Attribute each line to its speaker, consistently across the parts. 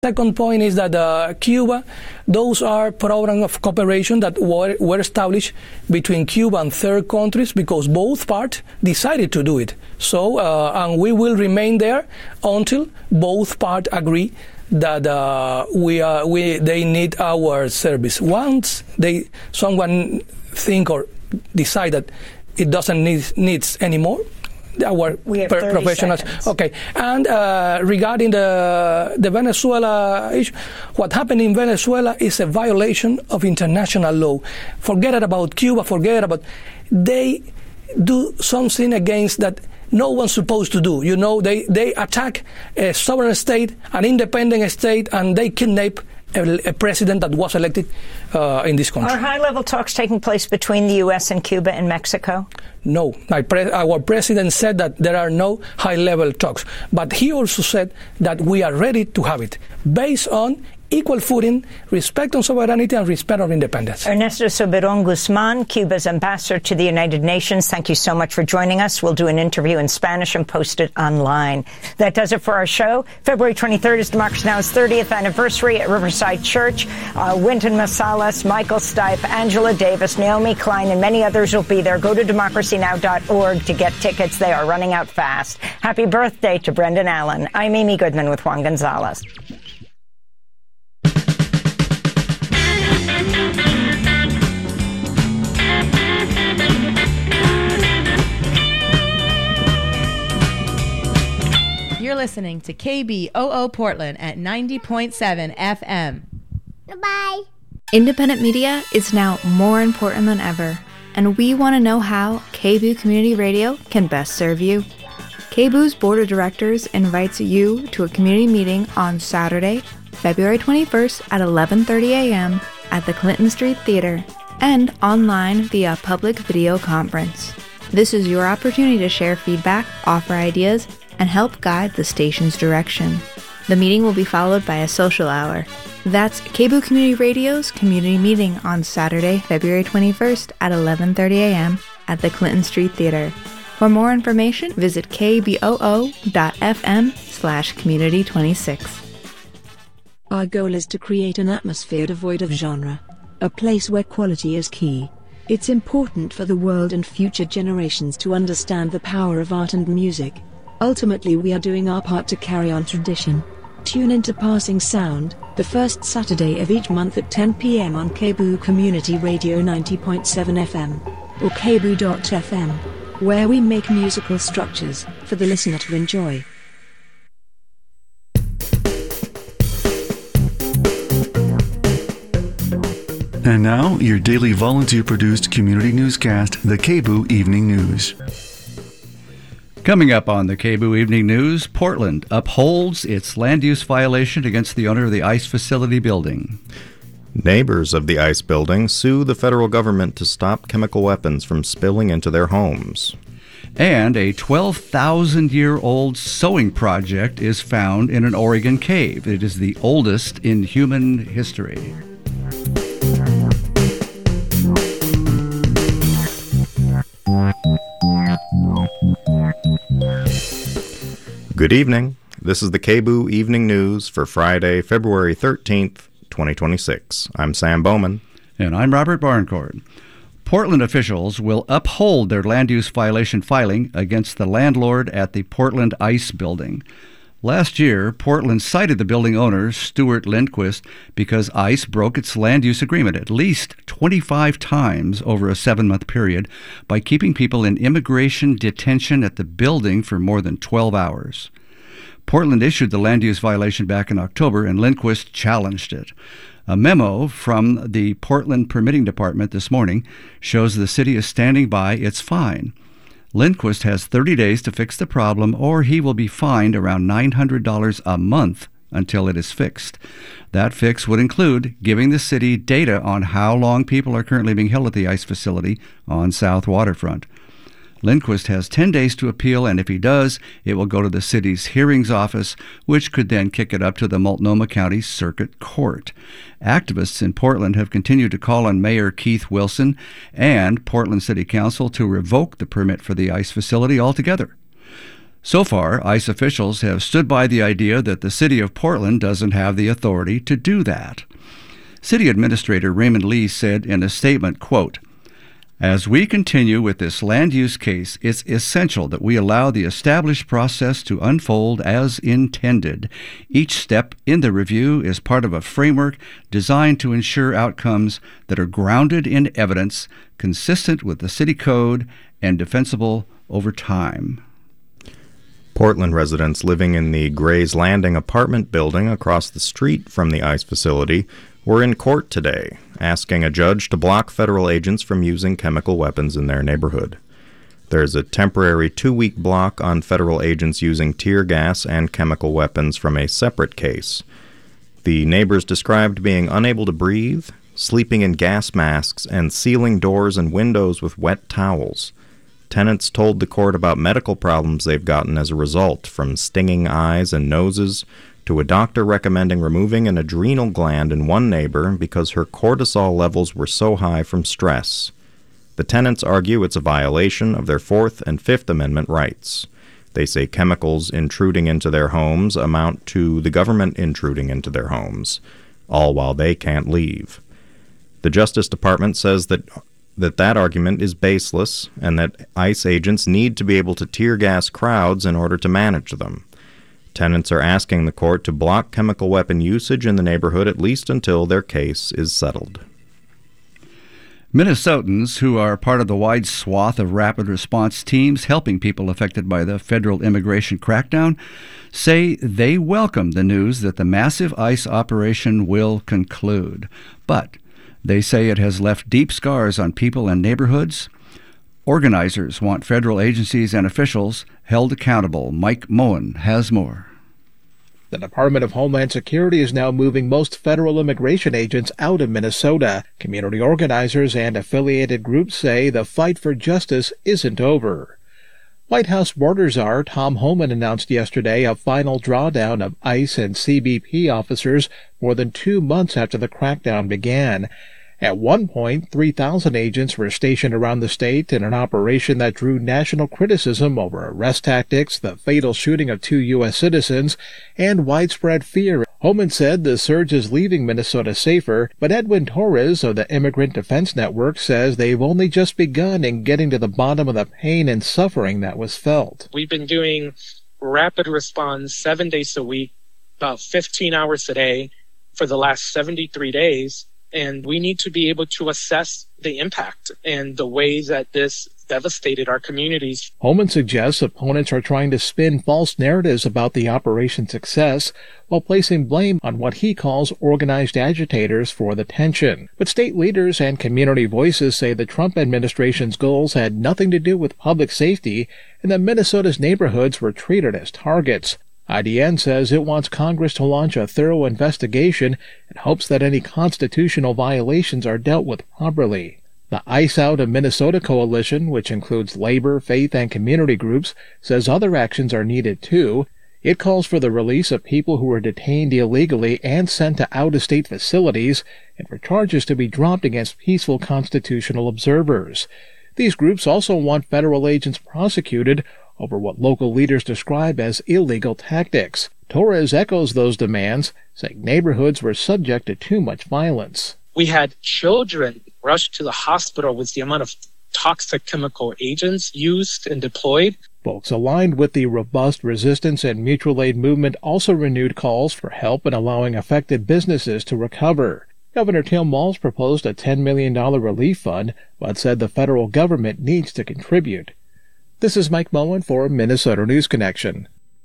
Speaker 1: Second point is that Cuba, those are programs of cooperation that were established between Cuba and third countries because both parts decided to do it. So, and we will remain there until both parts agree that they need our service. Once someone think or decide that it doesn't need anymore, our professionals.
Speaker 2: Seconds.
Speaker 1: Okay, and regarding the Venezuela issue, what happened in Venezuela is a violation of international law. Forget about Cuba. They do something against that no one's supposed to do. You know, they attack a sovereign state, an independent state, and they kidnap a president that was elected in this country.
Speaker 2: Are high-level talks taking place between the U.S. and Cuba and Mexico?
Speaker 1: No. Our president said that there are no high-level talks. But he also said that we are ready to have it, based on equal footing, respect on sovereignty, and respect on independence.
Speaker 2: Ernesto Soberon Guzman, Cuba's ambassador to the United Nations, thank you so much for joining us. We'll do an interview in Spanish and post it online. That does it for our show. February 23rd is Democracy Now!'s 30th anniversary at Riverside Church. Wynton Marsalis, Michael Stipe, Angela Davis, Naomi Klein, and many others will be there. Go to democracynow.org to get tickets. They are running out fast. Happy birthday to Brendan Allen. I'm Amy Goodman with Juan Gonzalez.
Speaker 3: You're listening to KBOO Portland at 90.7 FM.
Speaker 4: Goodbye.
Speaker 5: Independent media is now more important than ever, and we want to know how KBOO Community Radio can best serve you. KBOO's Board of Directors invites you to a community meeting on Saturday, February 21st at 11:30 a.m. at the Clinton Street Theater and online via public video conference. This is your opportunity to share feedback, offer ideas, and help guide the station's direction. The meeting will be followed by a social hour. That's KBOO Community Radio's community meeting on Saturday, February 21st at 11:30 a.m. at the Clinton Street Theater. For more information, visit kboo.fm/community26.
Speaker 6: Our goal is to create an atmosphere devoid of genre, a place where quality is key. It's important for the world and future generations to understand the power of art and music. Ultimately, we are doing our part to carry on tradition. Tune into Passing Sound, the first Saturday of each month at 10 p.m. on KBOO Community Radio 90.7 FM, or kboo.fm, where we make musical structures for the listener to enjoy.
Speaker 7: And now, your daily volunteer-produced community newscast, the KBOO Evening News.
Speaker 8: Coming up on the KBOO Evening News, Portland upholds its land use violation against the owner of the ICE facility building.
Speaker 9: Neighbors of the ICE building sue the federal government to stop chemical weapons from spilling into their homes.
Speaker 8: And a 12,000-year-old sewing project is found in an Oregon cave. It is the oldest in human history.
Speaker 9: Good evening. This is the KBOO Evening News for Friday, February 13th, 2026. I'm Sam Bowman.
Speaker 8: And I'm Robert Barncourt. Portland officials will uphold their land use violation filing against the landlord at the Portland ICE building. Last year, Portland cited the building owner, Stuart Lindquist, because ICE broke its land use agreement at least 25 times over a 7-month period by keeping people in immigration detention at the building for more than 12 hours. Portland issued the land use violation back in October, and Lindquist challenged it. A memo from the Portland Permitting Department this morning shows the city is standing by its fine. Lindquist has 30 days to fix the problem, or he will be fined around $900 a month until it is fixed. That fix would include giving the city data on how long people are currently being held at the ICE facility on South Waterfront. Lindquist has 10 days to appeal, and if he does, it will go to the city's hearings office, which could then kick it up to the Multnomah County Circuit Court. Activists in Portland have continued to call on Mayor Keith Wilson and Portland City Council to revoke the permit for the ICE facility altogether. So far, ICE officials have stood by the idea that the city of Portland doesn't have the authority to do that. City Administrator Raymond Lee said in a statement, quote, "As we continue with this land use case, it's essential that we allow the established process to unfold as intended. Each step in the review is part of a framework designed to ensure outcomes that are grounded in evidence, consistent with the city code, and defensible over time."
Speaker 9: Portland residents living in the Gray's Landing apartment building across the street from the ICE facility were in court today, asking a judge to block federal agents from using chemical weapons in their neighborhood. There's a temporary 2-week block on federal agents using tear gas and chemical weapons from a separate case. The neighbors described being unable to breathe, sleeping in gas masks, and sealing doors and windows with wet towels. Tenants told the court about medical problems they've gotten as a result, from stinging eyes and noses to a doctor recommending removing an adrenal gland in one neighbor because her cortisol levels were so high from stress. The tenants argue it's a violation of their Fourth and Fifth Amendment rights. They say chemicals intruding into their homes amount to the government intruding into their homes, all while they can't leave. The Justice Department says that argument is baseless and that ICE agents need to be able to tear gas crowds in order to manage them. Tenants are asking the court to block chemical weapon usage in the neighborhood at least until their case is settled.
Speaker 8: Minnesotans, who are part of the wide swath of rapid response teams helping people affected by the federal immigration crackdown, say they welcome the news that the massive ICE operation will conclude. But they say it has left deep scars on people and neighborhoods. Organizers want federal agencies and officials held accountable. Mike Moen has more.
Speaker 4: The Department of Homeland Security is now moving most federal immigration agents out of Minnesota. Community organizers and affiliated groups say the fight for justice isn't over. White House border czar Tom Homan announced yesterday a final drawdown of ICE and CBP officers more than 2 months after the crackdown began. At one point, 3,000 agents were stationed around the state in an operation that drew national criticism over arrest tactics, the fatal shooting of 2 U.S. citizens, and widespread fear. Homan said the surge is leaving Minnesota safer, but Edwin Torres of the Immigrant Defense Network says they've only just begun in getting to the bottom of the pain and suffering that was felt.
Speaker 10: We've been doing rapid response 7 days a week, about 15 hours a day for the last 73 days. And we need to be able to assess the impact and the ways that this devastated our communities.
Speaker 4: Homan suggests opponents are trying to spin false narratives about the operation's success while placing blame on what he calls organized agitators for the tension. But state leaders and community voices say the Trump administration's goals had nothing to do with public safety and that Minnesota's neighborhoods were treated as targets. IDN says it wants Congress to launch a thorough investigation and hopes that any constitutional violations are dealt with properly. The ICE Out of Minnesota coalition, which includes labor, faith, and community groups, says other actions are needed too. It calls for the release of people who were detained illegally and sent to out-of-state facilities, and for charges to be dropped against peaceful constitutional observers. These groups also want federal agents prosecuted over what local leaders describe as illegal tactics. Torres echoes those demands, saying neighborhoods were subject to too much violence.
Speaker 10: We had children rushed to the hospital with the amount of toxic chemical agents used and deployed.
Speaker 4: Folks aligned with the robust resistance and mutual aid movement also renewed calls for help in allowing affected businesses to recover. Governor Tim Walz proposed a $10 million relief fund, but said the federal government needs to contribute. This is Mike Moen for Minnesota News Connection.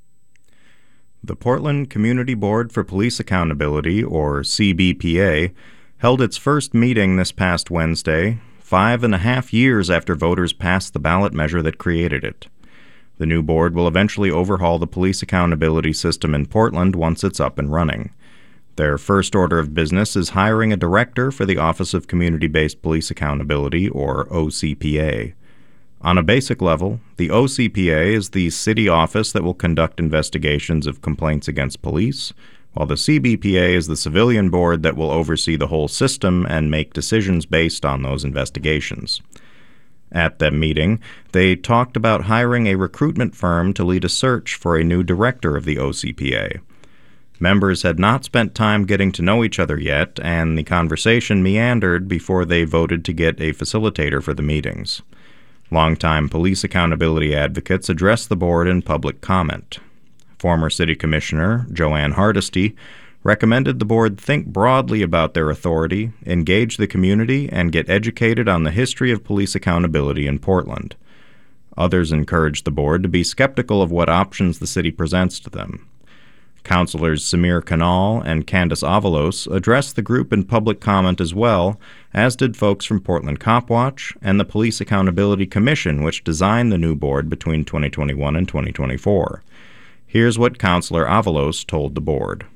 Speaker 9: The Portland Community Board for Police Accountability, or CBPA, held its first meeting this past Wednesday, 5.5 years after voters passed the ballot measure that created it. The new board will eventually overhaul the police accountability system in Portland once it's up and running. Their first order of business is hiring a director for the Office of Community-Based Police Accountability, or OCPA. On a basic level, the OCPA is the city office that will conduct investigations of complaints against police, while the CBPA is the civilian board that will oversee the whole system and make decisions based on those investigations. At that meeting, they talked about hiring a recruitment firm to lead a search for a new director of the OCPA. Members had not spent time getting to know each other yet, and the conversation meandered before they voted to get a facilitator for the meetings. Longtime police accountability advocates addressed the board in public comment. Former City Commissioner Joanne Hardesty recommended the board think broadly about their authority, engage the community, and get educated on the history of police accountability in Portland. Others encouraged the board to be skeptical of what options the city presents to them. Councilors Samir Kanal and Candace Avalos addressed the group in public comment as well, as did folks from Portland Cop Watch and the Police Accountability Commission, which designed the new board between 2021 and 2024. Here's what Councilor Avalos told the board.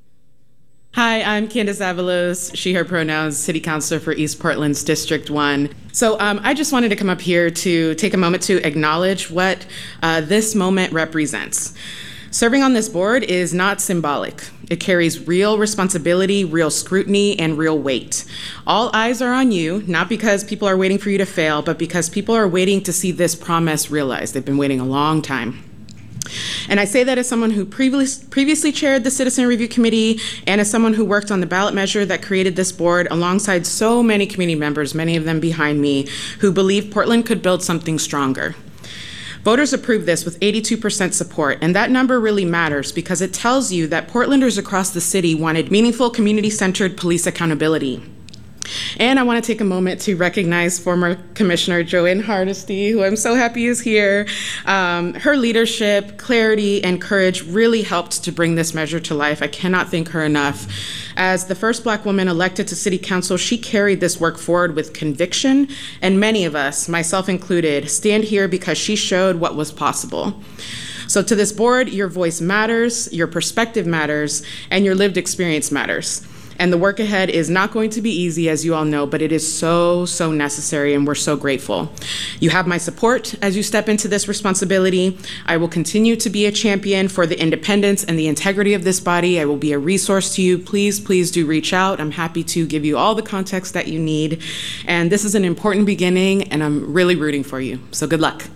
Speaker 11: Hi, I'm Candace Avalos, she, her pronouns, City Councilor for East Portland's District 1. So I just wanted to come up here to take a moment to acknowledge what this moment represents. Serving on this board is not symbolic. It carries real responsibility, real scrutiny, and real weight. All eyes are on you, not because people are waiting for you to fail, but because people are waiting to see this promise realized. They've been waiting a long time. And I say that as someone who previously chaired the Citizen Review Committee and as someone who worked on the ballot measure that created this board alongside so many community members, many of them behind me, who believe Portland could build something stronger. Voters approved this with 82% support, and that number really matters because it tells you that Portlanders across the city wanted meaningful, community-centered police accountability. And I want to take a moment to recognize former Commissioner Joanne Hardesty, who I'm so happy is here. Her leadership, clarity, and courage really helped to bring this measure to life. I cannot thank her enough. As the first Black woman elected to City Council, she carried this work forward with conviction, and many of us, myself included, stand here because she showed what was possible. So to this board, your voice matters, your perspective matters, and your lived experience matters. And the work ahead is not going to be easy, as you all know, but it is so, so necessary, and we're so grateful. You have my support as you step into this responsibility. I will continue to be a champion for the independence and the integrity of this body. I will be a resource to you. Please, please do reach out. I'm happy to give you all the context that you need. And this is an important beginning, and I'm really rooting for you. So good luck.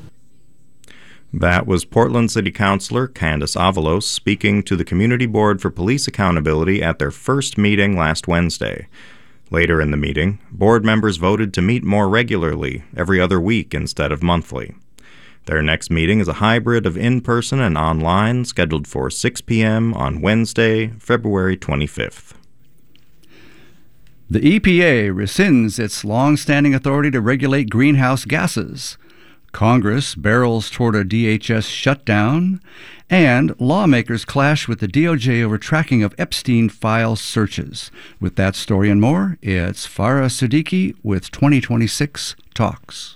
Speaker 9: That was Portland City Councilor Candace Avalos speaking to the Community Board for Police Accountability at their first meeting last Wednesday. Later in the meeting, board members voted to meet more regularly, every other week instead of monthly. Their next meeting is a hybrid of in-person and online, scheduled for 6 p.m. on Wednesday, February 25th.
Speaker 8: The EPA rescinds its long-standing authority to regulate greenhouse gases. Congress barrels toward a DHS shutdown, and lawmakers clash with the DOJ over tracking of Epstein file searches. With that story and more, it's Farah Siddiqui with 2026 Talks.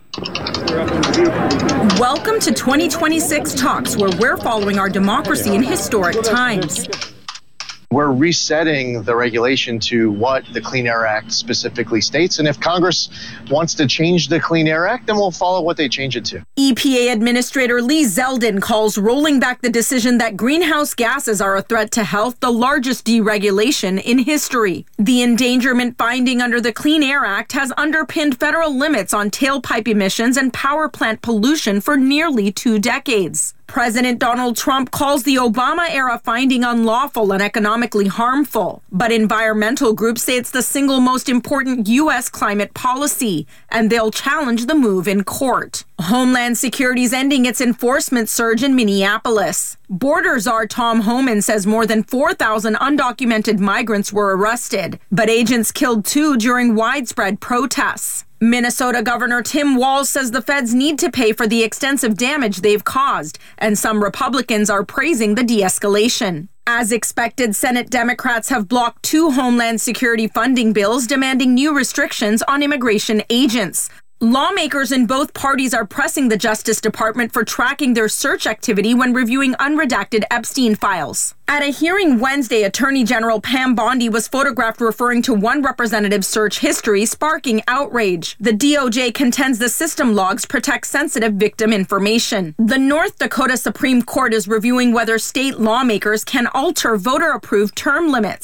Speaker 12: Welcome to 2026 Talks, where we're following our democracy in historic times.
Speaker 13: We're resetting the regulation to what the Clean Air Act specifically states. And if Congress wants to change the Clean Air Act, then we'll follow what they change it to.
Speaker 12: EPA Administrator Lee Zeldin calls rolling back the decision that greenhouse gases are a threat to health the largest deregulation in history. The endangerment finding under the Clean Air Act has underpinned federal limits on tailpipe emissions and power plant pollution for nearly 2 decades. President Donald Trump calls the Obama-era finding unlawful and economically harmful, but environmental groups say it's the single most important U.S. climate policy, and they'll challenge the move in court. Homeland Security's ending its enforcement surge in Minneapolis. Border Czar Tom Homan says more than 4,000 undocumented migrants were arrested, but agents killed 2 during widespread protests. Minnesota Governor Tim Walz says the feds need to pay for the extensive damage they've caused, and some Republicans are praising the de-escalation. As expected, Senate Democrats have blocked 2 Homeland Security funding bills demanding new restrictions on immigration agents. Lawmakers in both parties are pressing the Justice Department for tracking their search activity when reviewing unredacted Epstein files. At a hearing Wednesday, Attorney General Pam Bondi was photographed referring to one representative's search history, sparking outrage. The DOJ contends the system logs protect sensitive victim information. The North Dakota Supreme Court is reviewing whether state lawmakers can alter voter-approved term limits.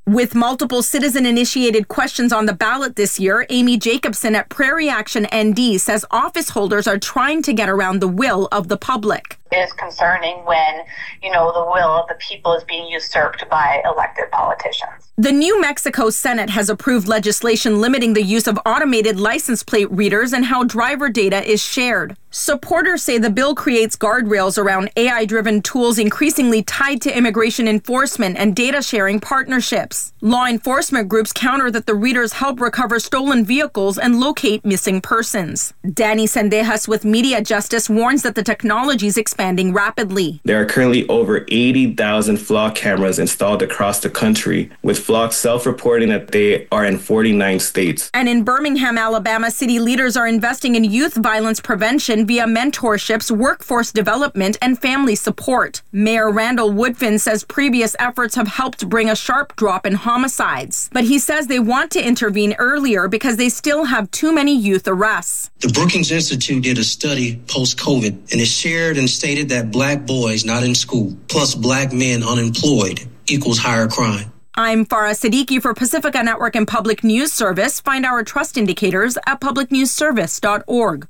Speaker 12: With multiple citizen-initiated questions on the ballot this year, Amy Jacobson at Prairie Action ND says office holders are trying to get around the will of the public.
Speaker 14: It is concerning when, the will of the people is being usurped by elected politicians.
Speaker 12: The New Mexico Senate has approved legislation limiting the use of automated license plate readers and how driver data is shared. Supporters say the bill creates guardrails around AI-driven tools increasingly tied to immigration enforcement and data-sharing partnerships. Law enforcement groups counter that the readers help recover stolen vehicles and locate missing persons. Danny Sendejas with Media Justice warns that the technology is expanding rapidly.
Speaker 15: There are currently over 80,000 flock cameras installed across the country, with flocks self-reporting that they are in 49 states.
Speaker 12: And in Birmingham, Alabama, city leaders are investing in youth violence prevention via mentorships, workforce development, and family support. Mayor Randall Woodfin says previous efforts have helped bring a sharp drop in homicides. But he says they want to intervene earlier because they still have too many youth arrests.
Speaker 16: The Brookings Institute did a study post-COVID, and it shared and stated that black boys not in school, plus black men unemployed, equals higher crime.
Speaker 12: I'm Farah Siddiqui for Pacifica Network and Public News Service. Find our trust indicators at publicnewsservice.org.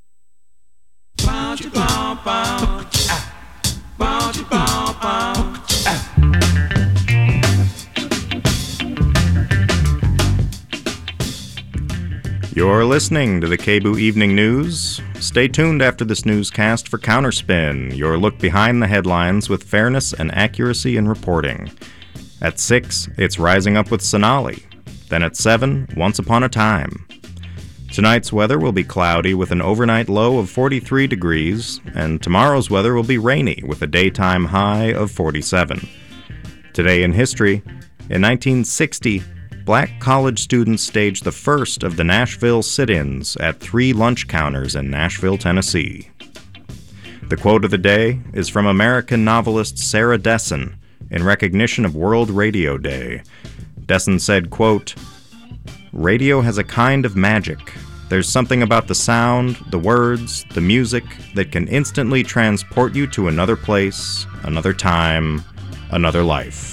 Speaker 9: You're listening to the KBOO Evening News. Stay tuned after this newscast for Counterspin, your look behind the headlines with fairness and accuracy in reporting. At 6, it's Rising Up with Sonali. Then at 7, Once Upon a Time. Tonight's weather will be cloudy with an overnight low of 43 degrees, and tomorrow's weather will be rainy with a daytime high of 47. Today in history, in 1960, black college students staged the first of the Nashville sit-ins at 3 lunch counters in Nashville, Tennessee. The quote of the day is from American novelist Sarah Dessen in recognition of World Radio Day. Dessen said, quote, "Radio has a kind of magic. There's something about the sound, the words, the music that can instantly transport you to another place, another time, another life."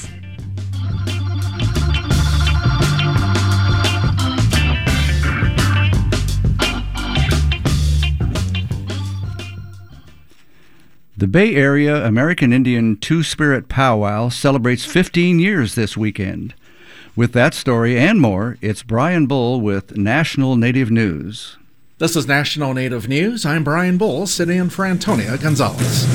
Speaker 8: The Bay Area American Indian Two-Spirit Powwow celebrates 15 years this weekend. With that story and more, it's Brian Bull with National Native News.
Speaker 17: This is National Native News. I'm Brian Bull, sitting in for Antonia Gonzalez.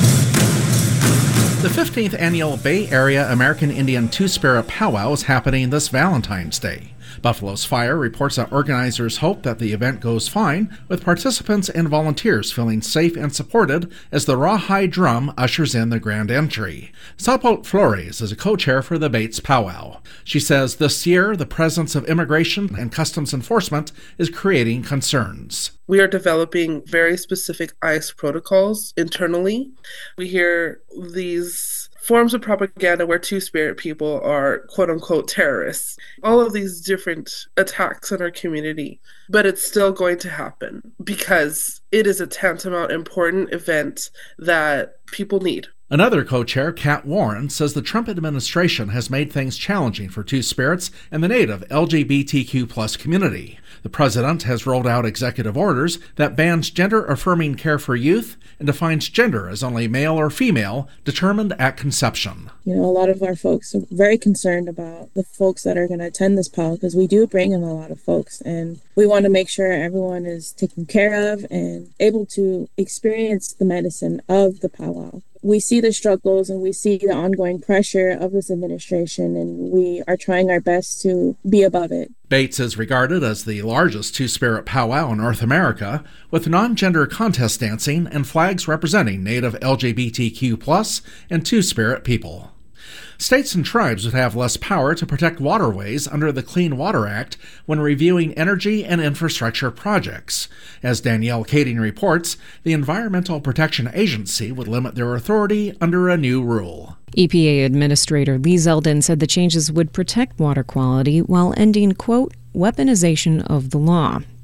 Speaker 17: The 15th Annual Bay Area American Indian Two-Spirit Powwow is happening this Valentine's Day. Buffalo's Fire reports that organizers hope that the event goes fine, with participants and volunteers feeling safe and supported as the rawhide drum ushers in the grand entry. Salpote Flores is a co-chair for the Bates Powwow. She says this year the presence of immigration and customs enforcement is creating concerns.
Speaker 18: We are developing very specific ICE protocols internally. We hear these forms of propaganda where Two-Spirit people are quote-unquote terrorists. All of these different attacks on our community. But it's still going to happen because it is a tantamount important event that people need.
Speaker 17: Another co-chair, Kat Warren, says the Trump administration has made things challenging for Two-Spirits and the native LGBTQ+ community. The president has rolled out executive orders that bans gender-affirming care for youth and defines gender as only male or female, determined at conception.
Speaker 19: A lot of our folks are very concerned about the folks that are going to attend this powwow because we do bring in a lot of folks, and we want to make sure everyone is taken care of and able to experience the medicine of the powwow. We see the struggles and we see the ongoing pressure of this administration, and we are trying our best to be above it.
Speaker 17: Bates is regarded as the largest Two-Spirit powwow in North America, with non-gender contest dancing and flags representing native LGBTQ+ and Two-Spirit people. States and tribes would have less power to protect waterways under the Clean Water Act when reviewing energy and infrastructure projects. As Danielle Kading reports, the Environmental Protection Agency would limit their authority under a new rule.
Speaker 20: EPA Administrator Lee Zeldin said the changes would protect water quality while ending, quote, weaponization of the law.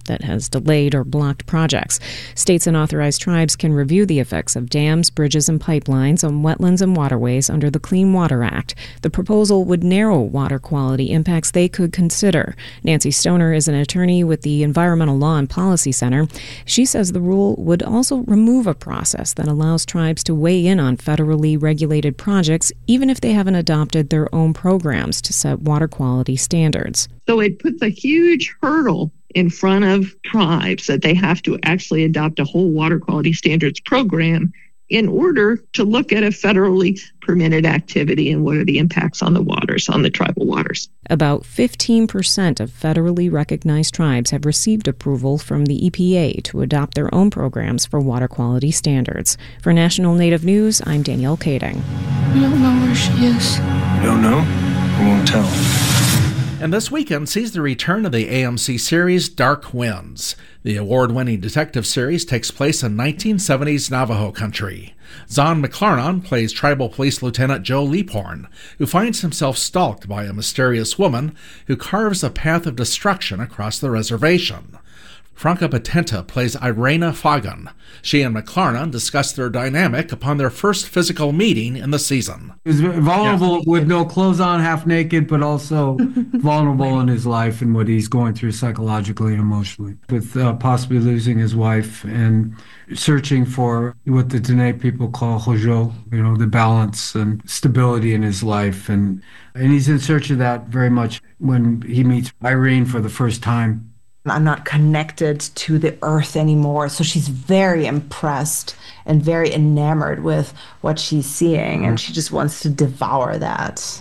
Speaker 20: that has delayed or blocked projects. States and authorized tribes can review the effects of dams, bridges, and pipelines on wetlands and waterways under the Clean Water Act. The proposal would narrow water quality impacts they could consider. Nancy Stoner is an attorney with the Environmental Law and Policy Center. She says the rule would also remove a process that allows tribes to weigh in on federally regulated projects, even if they haven't adopted their own programs to set water quality standards.
Speaker 21: So it puts a huge hurdle in front of tribes that they have to actually adopt a whole water quality standards program in order to look at a federally permitted activity and what are the impacts on the waters, on the tribal waters.
Speaker 20: About 15% of federally recognized tribes have received approval from the EPA to adopt their own programs for water quality standards. For National Native News, I'm Danielle Kading.
Speaker 22: We don't know where she is.
Speaker 23: You don't know? We won't tell.
Speaker 17: And this weekend sees the return of the AMC series Dark Winds. The award-winning detective series takes place in 1970s Navajo country. Zahn McClarnon plays Tribal Police Lieutenant Joe Leaphorn, who finds himself stalked by a mysterious woman who carves a path of destruction across the reservation. Franca Patenta plays Irena Fagan. She and McClarnon discuss their dynamic upon their first physical meeting in the season.
Speaker 24: He was vulnerable with no clothes on, half naked, but also vulnerable in his life and what he's going through psychologically and emotionally, with possibly losing his wife and searching for what the Dene people call hojo, the balance and stability in his life. And he's in search of that very much when he meets Irene for the first time.
Speaker 25: I'm not connected to the earth anymore. So she's very impressed and very enamored with what she's seeing, and she just wants to devour that.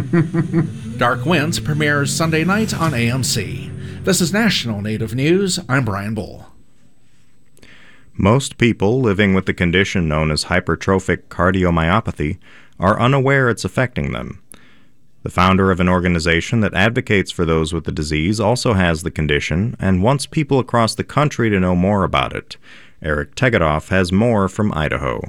Speaker 17: Dark Winds premieres Sunday night on AMC. This is National Native News. I'm Brian Bull.
Speaker 9: Most people living with the condition known as hypertrophic cardiomyopathy are unaware it's affecting them. The founder of an organization that advocates for those with the disease also has the condition and wants people across the country to know more about it. Eric Tegedoff has more from Idaho.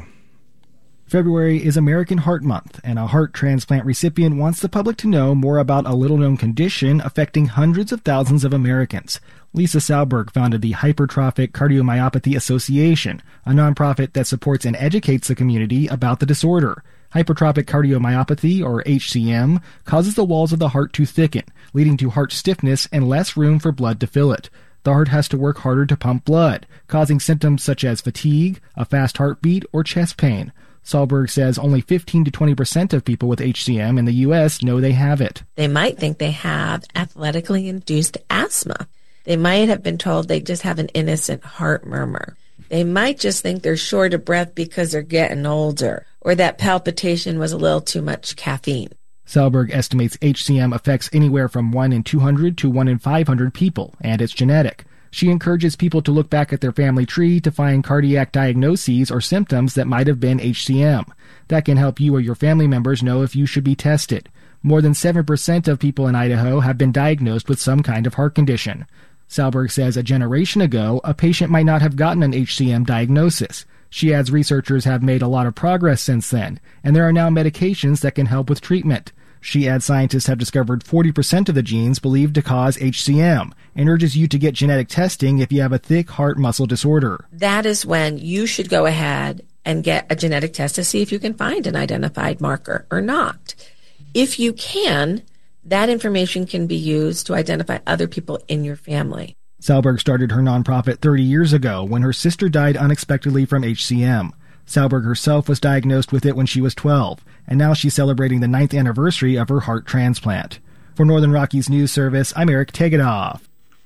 Speaker 26: February is American Heart Month, and a heart transplant recipient wants the public to know more about a little-known condition affecting hundreds of thousands of Americans. Lisa Salberg founded the Hypertrophic Cardiomyopathy Association, a nonprofit that supports and educates the community about the disorder. Hypertrophic cardiomyopathy, or HCM, causes the walls of the heart to thicken, leading to heart stiffness and less room for blood to fill it. The heart has to work harder to pump blood, causing symptoms such as fatigue, a fast heartbeat, or chest pain. Salberg says only 15 to 20% of people with HCM in the U.S. know they have it.
Speaker 27: They might think they have athletically induced asthma. They might have been told they just have an innocent heart murmur. They might just think they're short of breath because they're getting older, or that palpitation was a little too much caffeine.
Speaker 26: Salberg estimates HCM affects anywhere from 1 in 200 to 1 in 500 people, and it's genetic. She encourages people to look back at their family tree to find cardiac diagnoses or symptoms that might have been HCM. That can help you or your family members know if you should be tested. More than 7% of people in Idaho have been diagnosed with some kind of heart condition. Salberg says a generation ago, a patient might not have gotten an HCM diagnosis. She adds researchers have made a lot of progress since then, and there are now medications that can help with treatment. She adds scientists have discovered 40% of the genes believed to cause HCM, and urges you to get genetic testing if you have a thick heart muscle disorder.
Speaker 27: That is when you should go ahead and get a genetic test to see if you can find an identified marker or not. If you can, that information can be used to identify other people in your family.
Speaker 26: Salberg started her nonprofit 30 years ago when her sister died unexpectedly from HCM. Salberg herself was diagnosed with it when she was 12, and now she's celebrating the 9th anniversary of her heart transplant. For Northern Rockies News Service, I'm Eric Tegedoff.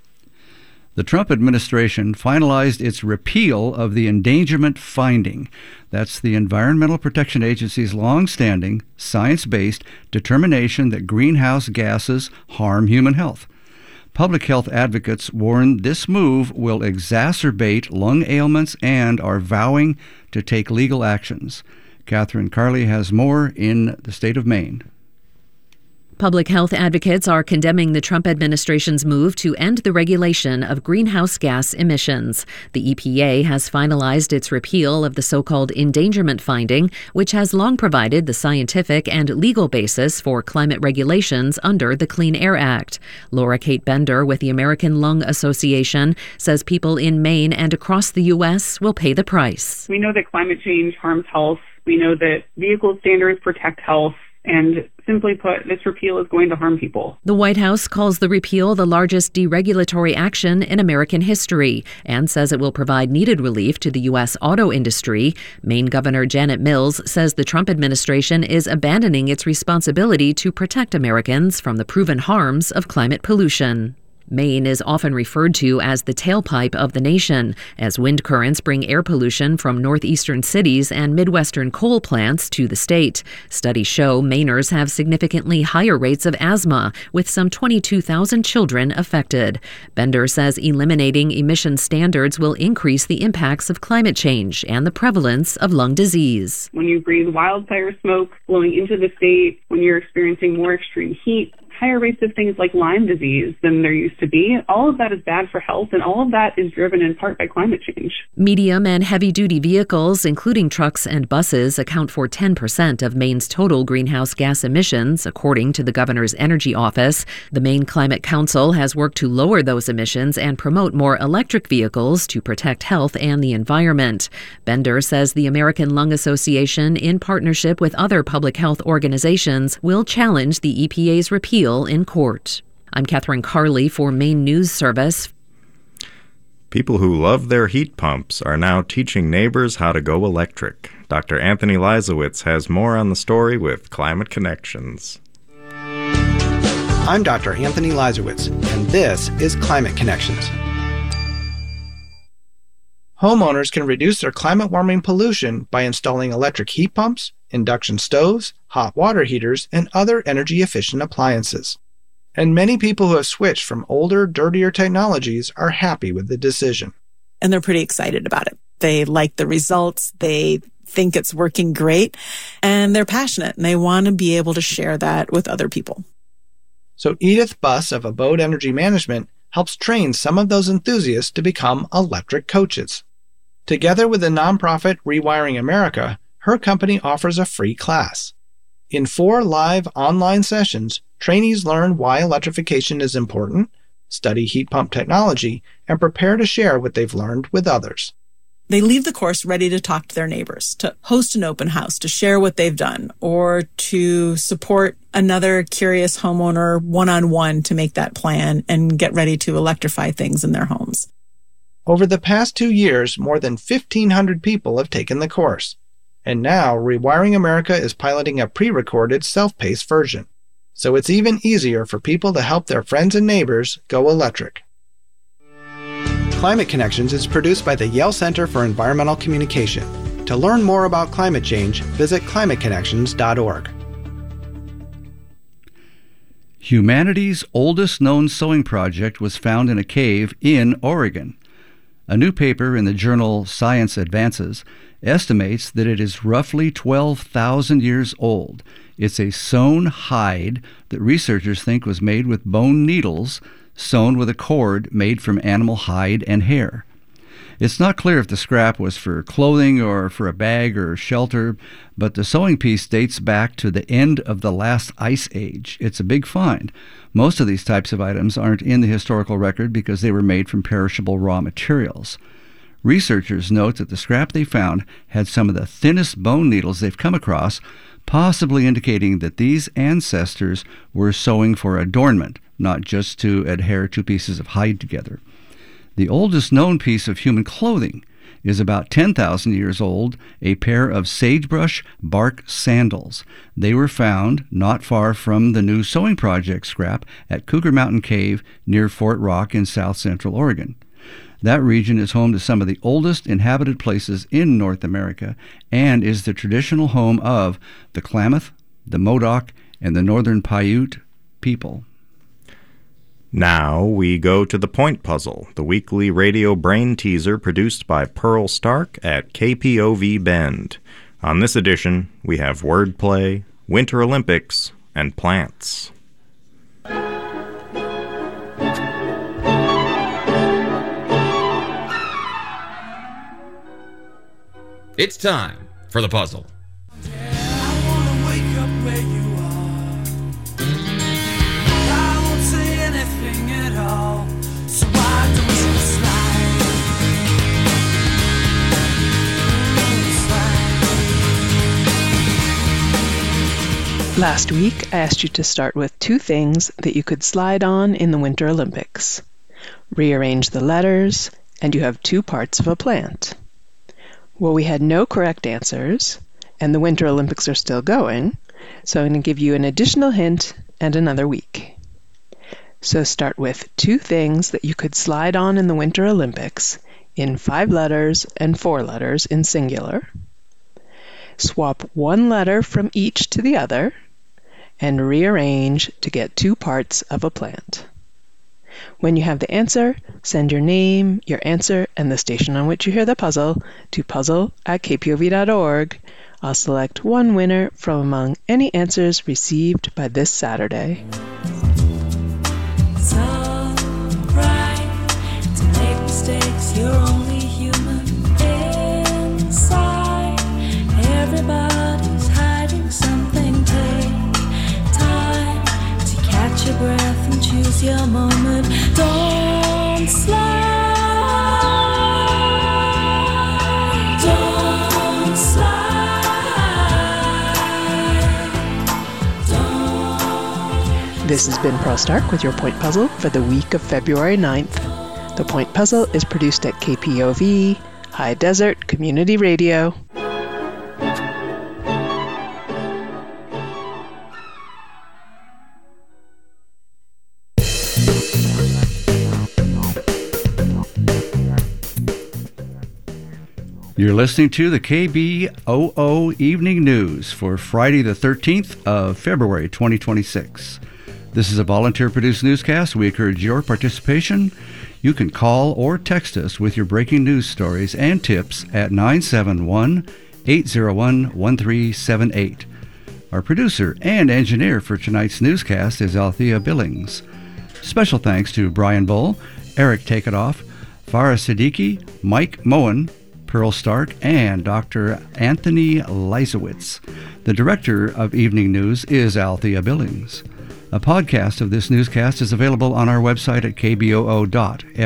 Speaker 8: The Trump administration finalized its repeal of the endangerment finding. That's the Environmental Protection Agency's long-standing, science-based determination that greenhouse gases harm human health. Public health advocates warn this move will exacerbate lung ailments and are vowing to take legal actions. Catherine Carley has more in the state of Maine.
Speaker 1: Public health advocates are condemning the Trump administration's move to end the regulation of greenhouse gas emissions. The EPA has finalized its repeal of the so-called endangerment finding, which has long provided the scientific and legal basis for climate regulations under the Clean Air Act. Laura Kate Bender with the American Lung Association says people in Maine and across the U.S. will pay the price.
Speaker 2: We know that climate change harms health. We know that vehicle standards protect health. And simply put, this repeal is going to harm people.
Speaker 1: The White House calls the repeal the largest deregulatory action in American history and says it will provide needed relief to the U.S. auto industry. Maine Governor Janet Mills says the Trump administration is abandoning its responsibility to protect Americans from the proven harms of climate pollution. Maine is often referred to as the tailpipe of the nation, as wind currents bring air pollution from northeastern cities and midwestern coal plants to the state. Studies show Mainers have significantly higher rates of asthma, with some 22,000 children affected. Bender says eliminating emission standards will increase the impacts of climate change and the prevalence of lung disease.
Speaker 2: When you breathe wildfire smoke blowing into the state, when you're experiencing more extreme heat, higher rates of things like Lyme disease than there used to be. All of that is bad for health, and all of that is driven in part by climate change.
Speaker 1: Medium and heavy-duty vehicles, including trucks and buses, account for 10% of Maine's total greenhouse gas emissions, according to the governor's energy office. The Maine Climate Council has worked to lower those emissions and promote more electric vehicles to protect health and the environment. Bender says the American Lung Association, in partnership with other public health organizations, will challenge the EPA's repeal in court. I'm Catherine Carley for Maine News Service.
Speaker 9: People who love their heat pumps are now teaching neighbors how to go electric. Dr. Anthony Leisowitz has more on the story with Climate Connections.
Speaker 3: I'm Dr. Anthony Leisowitz, and this is Climate Connections. Homeowners can reduce their climate warming pollution by installing electric heat pumps, induction stoves, hot water heaters, and other energy-efficient appliances. And many people who have switched from older, dirtier technologies are happy with the decision.
Speaker 5: And they're pretty excited about it. They like the results, they think it's working great, and they're passionate, and they want to be able to share that with other people.
Speaker 3: So Edith Buss of Abode Energy Management helps train some of those enthusiasts to become electric coaches. Together with the nonprofit Rewiring America, her company offers a free class. In 4 live online sessions, trainees learn why electrification is important, study heat pump technology, and prepare to share what they've learned with others.
Speaker 5: They leave the course ready to talk to their neighbors, to host an open house, to share what they've done, or to support another curious homeowner one-on-one to make that plan and get ready to electrify things in their homes.
Speaker 3: Over the past 2 years, more than 1,500 people have taken the course. And now, Rewiring America is piloting a pre-recorded, self-paced version. So it's even easier for people to help their friends and neighbors go electric. Climate Connections is produced by the Yale Center for Environmental Communication. To learn more about climate change, visit climateconnections.org.
Speaker 8: Humanity's oldest known sewing project was found in a cave in Oregon. A new paper in the journal Science Advances estimates that it is roughly 12,000 years old. It's a sewn hide that researchers think was made with bone needles sewn with a cord made from animal hide and hair. It's not clear if the scrap was for clothing or for a bag or shelter, but the sewing piece dates back to the end of the last ice age. It's a big find. Most of these types of items aren't in the historical record because they were made from perishable raw materials. Researchers note that the scrap they found had some of the thinnest bone needles they've come across, possibly indicating that these ancestors were sewing for adornment, not just to adhere two pieces of hide together. The oldest known piece of human clothing is about 10,000 years old, a pair of sagebrush bark sandals. They were found not far from the new sewing project scrap at Cougar Mountain Cave near Fort Rock in south central Oregon. That region is home to some of the oldest inhabited places in North America and is the traditional home of the Klamath, the Modoc, and the Northern Paiute people.
Speaker 9: Now we go to The Point Puzzle, the weekly radio brain teaser produced by Pearl Stark at KPOV Bend. On this edition, we have wordplay, Winter Olympics, and plants.
Speaker 4: It's time for the puzzle.
Speaker 6: Last week, I asked you to start with 2 things that you could slide on in the Winter Olympics. Rearrange the letters, and you have 2 parts of a plant. Well, we had no correct answers, and the Winter Olympics are still going, so I'm going to give you an additional hint and another week. So start with 2 things that you could slide on in the Winter Olympics in 5 letters and 4 letters in singular. Swap 1 letter from each to the other, and rearrange to get 2 parts of a plant. When you have the answer, send your name, your answer, and the station on which you hear the puzzle to puzzle@kpov.org. I'll select 1 winner from among any answers received by this Saturday.
Speaker 7: It's all right to make mistakes, you're only human inside. Everybody's hiding something. Take time to catch your breath and choose your moment. Don't slide. Don't slide. Don't.
Speaker 6: This has been Pearl Stark with your Point Puzzle for the week of February 9th. The Point Puzzle is produced at KPOV, High Desert Community Radio.
Speaker 8: You're listening to the KBOO Evening News for Friday the 13th of February 2026. This is a volunteer-produced newscast. We encourage your participation. You can call or text us with your breaking news stories and tips at 971-801-1378. Our producer and engineer for tonight's newscast is Althea Billings. Special thanks to Brian Bull, Eric Takeoff, Farah Siddiqui, Mike Moen, Pearl Stark, and Dr. Anthony Leisowitz. The director of Evening News is Althea Billings. A podcast of this newscast is available on our website at kboo.fm.